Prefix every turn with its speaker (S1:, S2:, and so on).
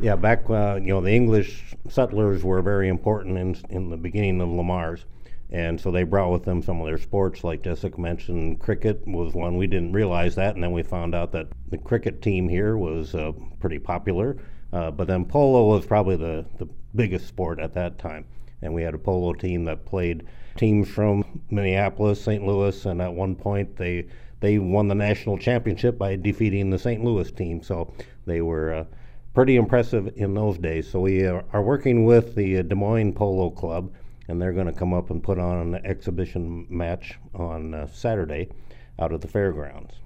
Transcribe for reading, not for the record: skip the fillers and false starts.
S1: Yeah, back the English settlers were very important in the beginning of Lamar's, and so they brought with them some of their sports, like Jessica mentioned. Cricket was one. We didn't realize that, and then we found out that the cricket team here was pretty popular. But then polo was probably the biggest sport at that time, and we had a polo team that played teams from Minneapolis, St. Louis, and at one point they won the national championship by defeating the St. Louis team. So they were pretty impressive in those days. So we are working with the Des Moines Polo Club, and they're going to come up and put on an exhibition match on Saturday out at the fairgrounds.